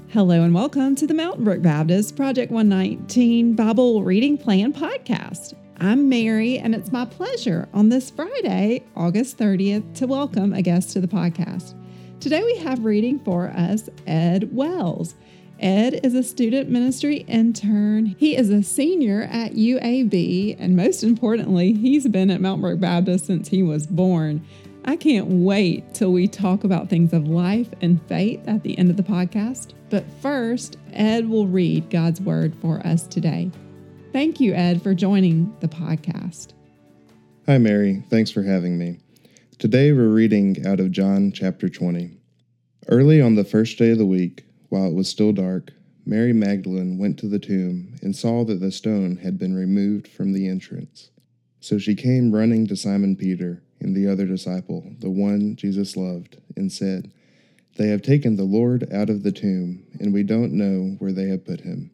Hello and welcome to the Mountain Brook Baptist Project 119 Bible Reading Plan podcast. I'm Mary, and it's my pleasure on this Friday, August 30th, to welcome a guest to the podcast. Today we have reading for us Ed Wells. Ed is a student ministry intern. He is a senior at UAB, and most importantly, he's been at Mountain Brook Baptist since he was born. I can't wait till we talk about things of life and faith at the end of the podcast. But first, Ed will read God's word for us today. Thank you, Ed, for joining the podcast. Hi, Mary. Thanks for having me. Today we're reading out of John chapter 20. Early on the first day of the week, while it was still dark, Mary Magdalene went to the tomb and saw that the stone had been removed from the entrance. So she came running to Simon Peter and the other disciple, the one Jesus loved, and said, "They have taken the Lord out of the tomb, and we don't know where they have put him."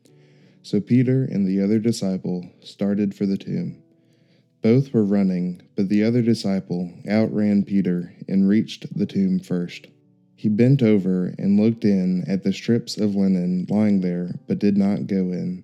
So Peter and the other disciple started for the tomb. Both were running, but the other disciple outran Peter and reached the tomb first. He bent over and looked in at the strips of linen lying there, but did not go in.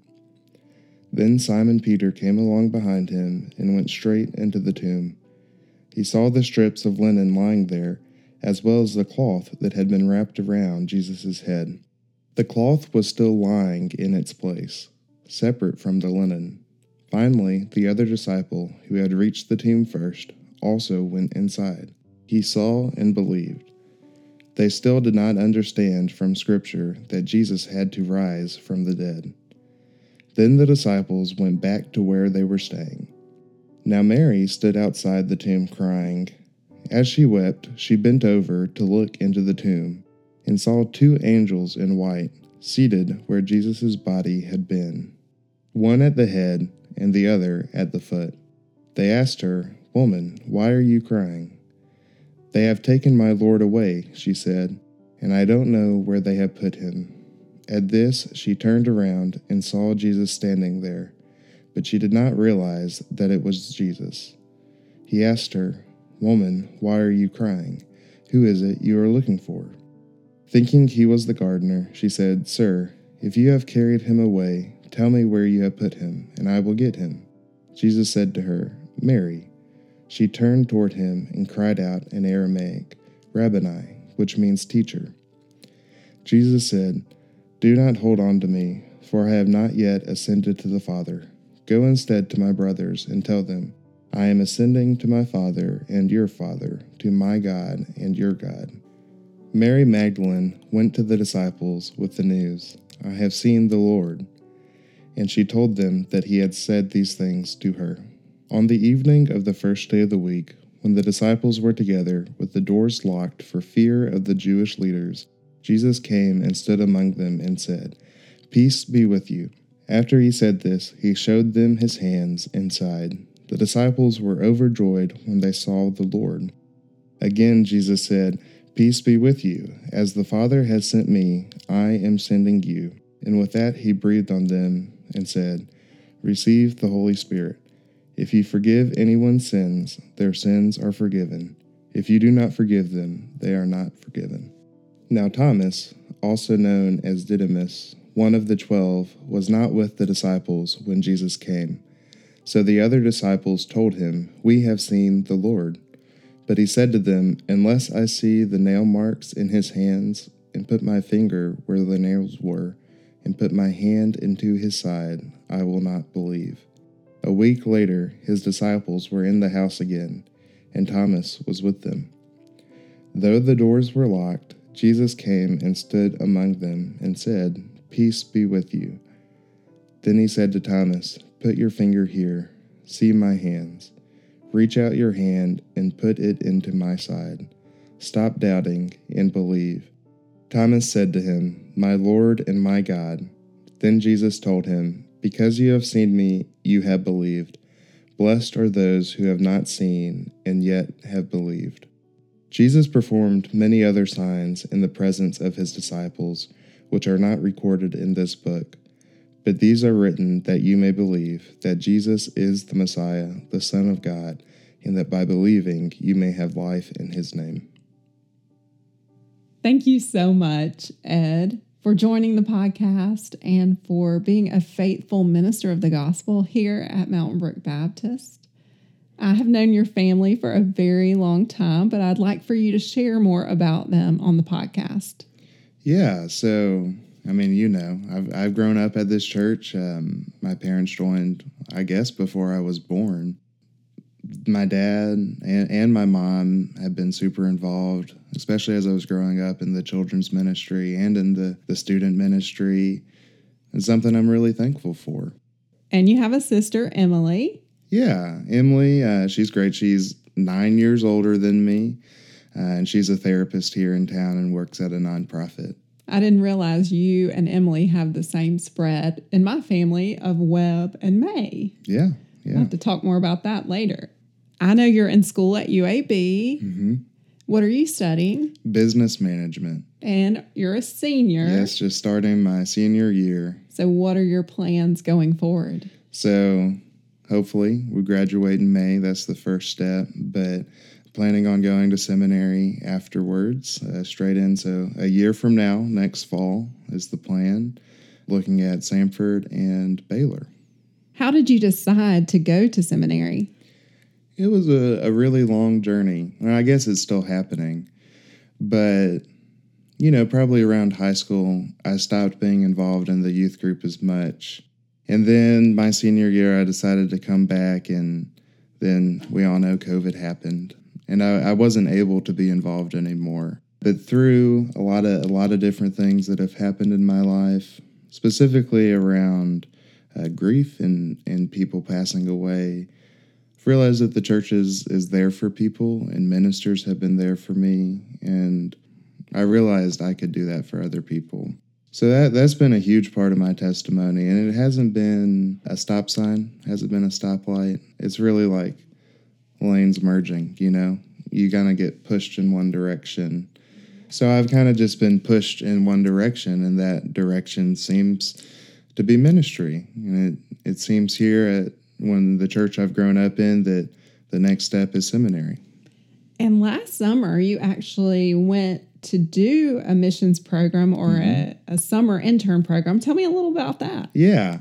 Then Simon Peter came along behind him and went straight into the tomb. He saw the strips of linen lying there, as well as the cloth that had been wrapped around Jesus' head. The cloth was still lying in its place, separate from the linen. Finally, the other disciple, who had reached the tomb first, also went inside. He saw and believed. They still did not understand from Scripture that Jesus had to rise from the dead. Then the disciples went back to where they were staying. Now Mary stood outside the tomb crying. As she wept, she bent over to look into the tomb, and saw two angels in white, seated where Jesus' body had been, one at the head and the other at the foot. They asked her, "Woman, why are you crying?" "They have taken my Lord away," she said, "and I don't know where they have put him." At this, she turned around and saw Jesus standing there, but she did not realize that it was Jesus. He asked her, "Woman, why are you crying? Who is it you are looking for?" Thinking he was the gardener, she said, "Sir, if you have carried him away, tell me where you have put him, and I will get him." Jesus said to her, "Mary." She turned toward him and cried out in Aramaic, "Rabboni," which means teacher. Jesus said, "Do not hold on to me, for I have not yet ascended to the Father. Go instead to my brothers and tell them, I am ascending to my Father and your Father, to my God and your God." Mary Magdalene went to the disciples with the news, "I have seen the Lord." And she told them that he had said these things to her. On the evening of the first day of the week, when the disciples were together with the doors locked for fear of the Jewish leaders, Jesus came and stood among them and said, "Peace be with you." After he said this, he showed them his hands and side. The disciples were overjoyed when they saw the Lord. Again Jesus said, "Peace be with you. As the Father has sent me, I am sending you." And with that he breathed on them and said, "Receive the Holy Spirit. If you forgive anyone's sins, their sins are forgiven. If you do not forgive them, they are not forgiven." Now Thomas, also known as Didymus, one of the 12, was not with the disciples when Jesus came. So the other disciples told him, "We have seen the Lord." But he said to them, "Unless I see the nail marks in his hands, and put my finger where the nails were, and put my hand into his side, I will not believe." A week later, his disciples were in the house again, and Thomas was with them. Though the doors were locked, Jesus came and stood among them and said, "Peace be with you." Then he said to Thomas, "Put your finger here. See my hands. Reach out your hand and put it into my side. Stop doubting and believe." Thomas said to him, "My Lord and my God." Then Jesus told him, "Because you have seen me, you have believed. Blessed are those who have not seen and yet have believed." Jesus performed many other signs in the presence of his disciples, which are not recorded in this book. But these are written that you may believe that Jesus is the Messiah, the Son of God, and that by believing you may have life in his name. Thank you so much, Ed, for joining the podcast and for being a faithful minister of the gospel here at Mountain Brook Baptist. I have known your family for a very long time, but I'd like for you to share more about them on the podcast. Yeah, so, I've grown up at this church. My parents joined, I guess, before I was born. My dad and my mom have been super involved, especially as I was growing up in the children's ministry and in the student ministry. It's something I'm really thankful for. And you have a sister, Emily. Yeah, Emily, she's great. She's 9 years older than me, and she's a therapist here in town and works at a nonprofit. I didn't realize you and Emily have the same spread in my family of Webb and May. Yeah. We'll have to talk more about that later. I know you're in school at UAB. Mm-hmm. What are you studying? Business management. And you're a senior. Yes, just starting my senior year. So what are your plans going forward? So hopefully we graduate in May. That's the first step. But planning on going to seminary afterwards, straight in. So a year from now, next fall, is the plan. Looking at Samford and Baylor. How did you decide to go to seminary? It was a really long journey. And I guess it's still happening. But, probably around high school, I stopped being involved in the youth group as much. And then my senior year, I decided to come back, and then we all know COVID happened. And I wasn't able to be involved anymore. But through a lot of different things that have happened in my life, specifically around grief and people passing away, I've realized that the church is there for people, and ministers have been there for me, and I realized I could do that for other people. So that's been a huge part of my testimony, and it hasn't been a stop sign, hasn't been a stoplight. It's really like lanes merging, You kind of get pushed in one direction. So I've kind of just been pushed in one direction, and that direction seems to be ministry. And it seems here when the church I've grown up in that the next step is seminary. And last summer, you actually went to do a missions program or a summer intern program. Tell me a little about that. Yeah.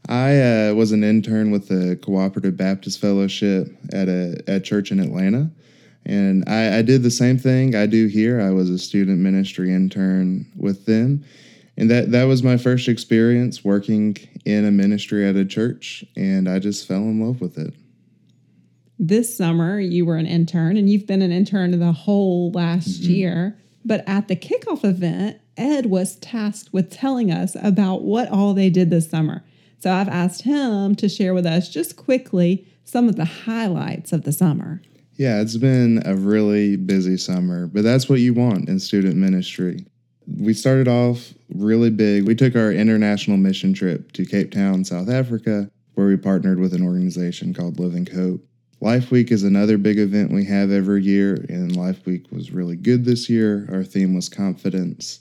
I was an intern with the Cooperative Baptist Fellowship at a church in Atlanta. And I did the same thing I do here. I was a student ministry intern with them. And that was my first experience working in a ministry at a church, and I just fell in love with it. This summer, you were an intern, and you've been an intern the whole last year. But at the kickoff event, Ed was tasked with telling us about what all they did this summer. So I've asked him to share with us just quickly some of the highlights of the summer. Yeah, it's been a really busy summer, but that's what you want in student ministry. We started off really big. We took our international mission trip to Cape Town, South Africa, where we partnered with an organization called Living Hope. Life Week is another big event we have every year, and Life Week was really good this year. Our theme was confidence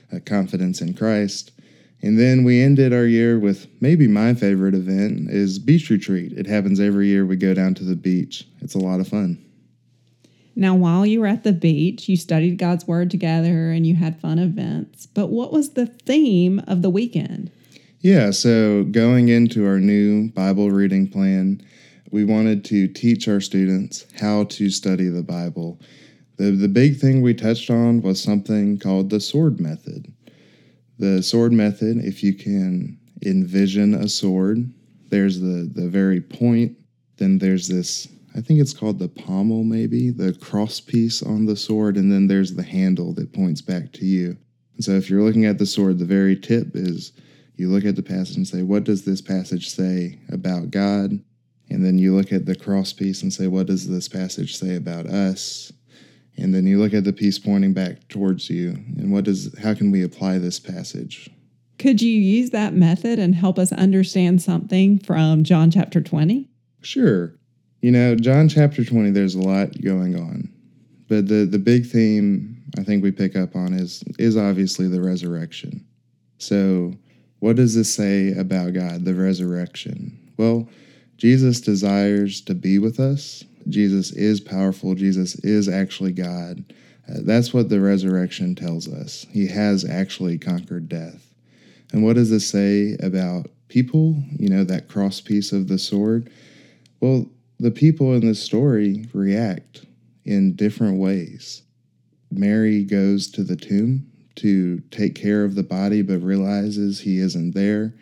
in Christ. And then we ended our year with maybe my favorite event is Beach Retreat. It happens every year. We go down to the beach. It's a lot of fun. Now, while you were at the beach, you studied God's Word together and you had fun events. But what was the theme of the weekend? Yeah, so going into our new Bible reading plan, we wanted to teach our students how to study the Bible. The big thing we touched on was something called the sword method. The sword method, if you can envision a sword, there's the very point, then there's this, I think it's called the pommel maybe, the cross piece on the sword, and then there's the handle that points back to you. And so if you're looking at the sword, the very tip is you look at the passage and say, what does this passage say about God? And then you look at the cross piece and say, what does this passage say about us? And then you look at the piece pointing back towards you, and how can we apply this passage? Could you use that method and help us understand something from John chapter 20? Sure. John chapter 20, there's a lot going on. But the big theme I think we pick up on is obviously the resurrection. So what does this say about God, the resurrection? Well, Jesus desires to be with us. Jesus is powerful. Jesus is actually God. That's what the resurrection tells us. He has actually conquered death. And what does this say about people? That cross piece of the sword? Well, the people in this story react in different ways. Mary goes to the tomb to take care of the body, but realizes he isn't there,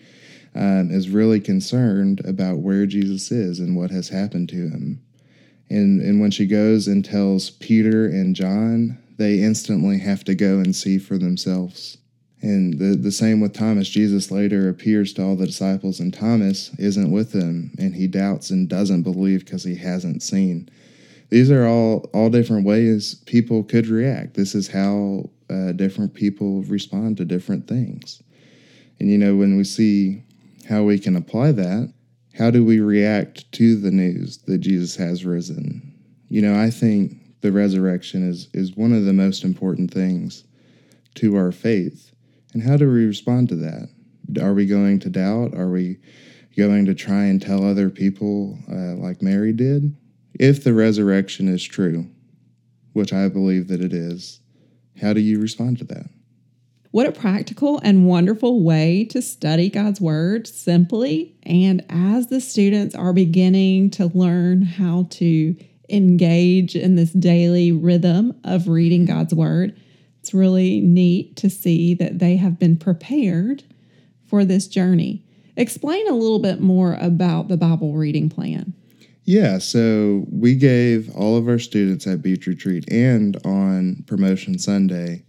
is really concerned about where Jesus is and what has happened to him. And when she goes and tells Peter and John, they instantly have to go and see for themselves. And the same with Thomas. Jesus later appears to all the disciples, and Thomas isn't with them, and he doubts and doesn't believe because he hasn't seen. These are all different ways people could react. This is how different people respond to different things. And when we see how we can apply that, how do we react to the news that Jesus has risen? I think the resurrection is one of the most important things to our faith. And how do we respond to that? Are we going to doubt? Are we going to try and tell other people like Mary did? If the resurrection is true, which I believe that it is, how do you respond to that? What a practical and wonderful way to study God's Word simply. And as the students are beginning to learn how to engage in this daily rhythm of reading God's Word, it's really neat to see that they have been prepared for this journey. Explain a little bit more about the Bible reading plan. Yeah, so we gave all of our students at Beach Retreat and on Promotion Sunday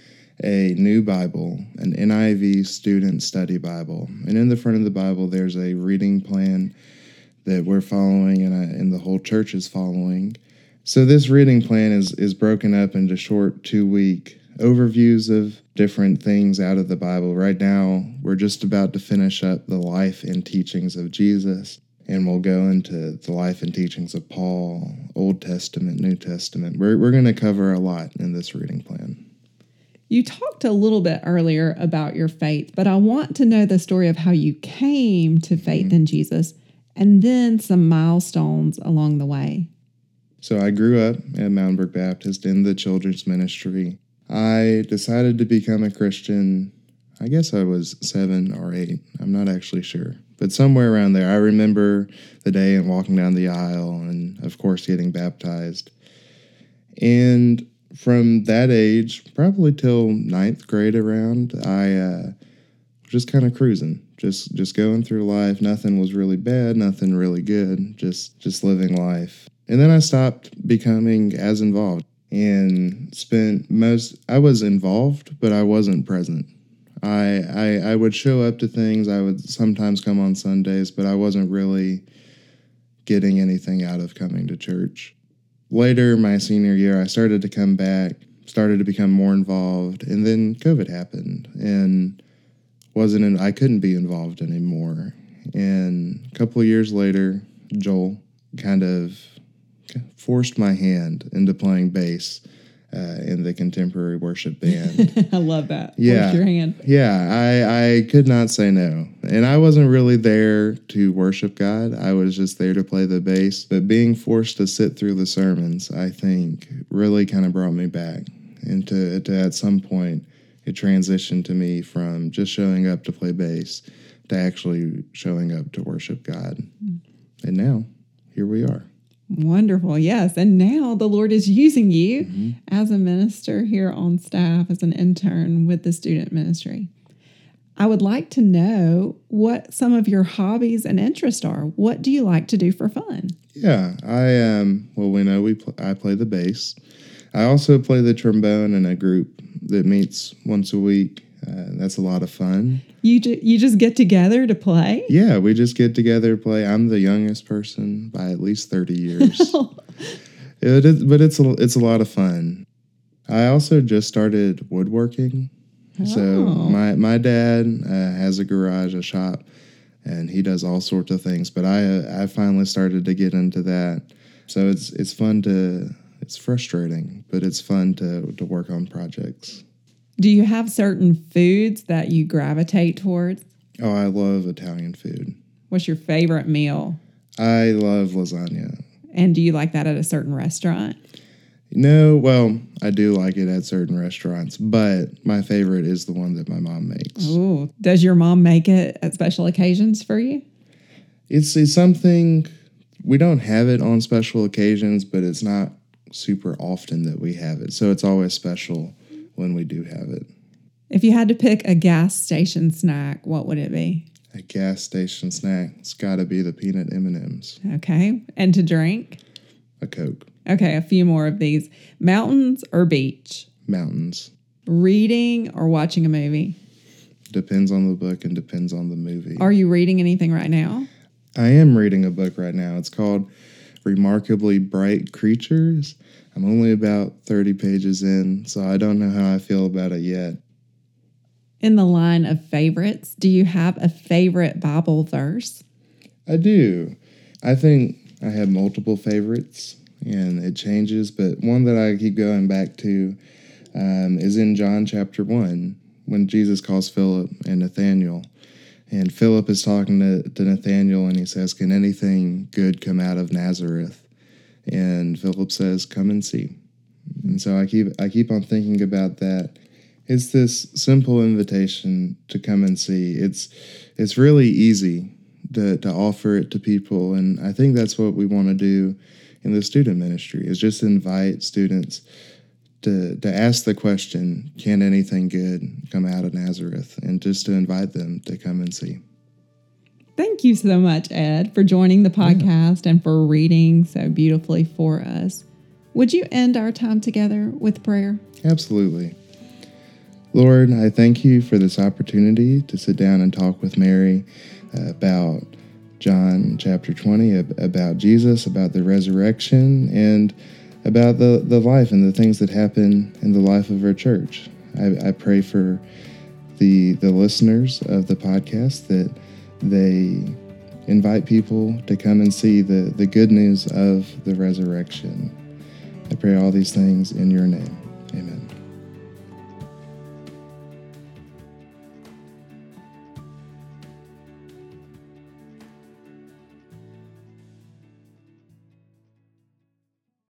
a new Bible, an NIV Student Study Bible. And in the front of the Bible, there's a reading plan that we're following and the whole church is following. So this reading plan is broken up into short 2-week overviews of different things out of the Bible. Right now, we're just about to finish up the life and teachings of Jesus, and we'll go into the life and teachings of Paul, Old Testament, New Testament. We're going to cover a lot in this reading plan. You talked a little bit earlier about your faith, but I want to know the story of how you came to faith in Jesus and then some milestones along the way. So I grew up at Mountainbrook Baptist in the children's ministry. I decided to become a Christian, I guess I was 7 or 8. I'm not actually sure. But somewhere around there, I remember the day and walking down the aisle and, of course, getting baptized. And from that age, probably till 9th grade around, I was just kind of cruising, just going through life. Nothing was really bad, nothing really good, just living life. And then I stopped becoming as involved and I was involved, but I wasn't present. I would show up to things. I would sometimes come on Sundays, but I wasn't really getting anything out of coming to church. Later, my senior year, I started to come back, started to become more involved, and then COVID happened, and I couldn't be involved anymore. And a couple of years later, Joel kind of forced my hand into playing bass in the contemporary worship band. I love that. Yeah. Forced your hand. Yeah, I could not say no. And I wasn't really there to worship God. I was just there to play the bass. But being forced to sit through the sermons, I think, really kind of brought me back. And to at some point, it transitioned to me from just showing up to play bass to actually showing up to worship God. And now, here we are. Wonderful. Yes. And now the Lord is using you as a minister here on staff, as an intern with the student ministry. I would like to know what some of your hobbies and interests are. What do you like to do for fun? Yeah, I play the bass. I also play the trombone in a group that meets once a week. That's a lot of fun. You just get together to play? Yeah, we just get together to play. I'm the youngest person by at least 30 years. But it's a lot of fun. I also just started woodworking. So my dad has a garage, a shop, and he does all sorts of things. But I finally started to get into that. So it's fun it's frustrating, but it's fun to work on projects. Do you have certain foods that you gravitate towards? Oh, I love Italian food. What's your favorite meal? I love lasagna. And do you like that at a certain restaurant? No, well, I do like it at certain restaurants, but my favorite is the one that my mom makes. Ooh, does your mom make it at special occasions for you? It's something, we don't have it on special occasions, but it's not super often that we have it. So it's always special when we do have it. If you had to pick a gas station snack, what would it be? A gas station snack, it's got to be the peanut M&Ms. Okay. And to drink? A Coke. Okay, a few more of these. Mountains or beach? Mountains. Reading or watching a movie? Depends on the book and depends on the movie. Are you reading anything right now? I am reading a book right now. It's called Remarkably Bright Creatures. I'm only about 30 pages in, so I don't know how I feel about it yet. In the line of favorites, do you have a favorite Bible verse? I do. I think I have multiple favorites, and it changes, but one that I keep going back to is in John chapter 1, when Jesus calls Philip and Nathanael. And Philip is talking to Nathanael, and he says, "Can anything good come out of Nazareth?" And Philip says, "Come and see." And so I keep on thinking about that. It's this simple invitation to come and see. It's really easy to offer it to people, and I think that's what we want to do in the student ministry, is just invite students to ask the question, can anything good come out of Nazareth? And just to invite them to come and see. Thank you so much, Ed, for joining the podcast and for reading so beautifully for us. Would you end our time together with prayer? Absolutely. Lord, I thank you for this opportunity to sit down and talk with Mary about John chapter 20, about Jesus, about the resurrection, and about the life and the things that happen in the life of our church. I pray for the listeners of the podcast that they invite people to come and see the good news of the resurrection. I pray all these things in your name. Amen.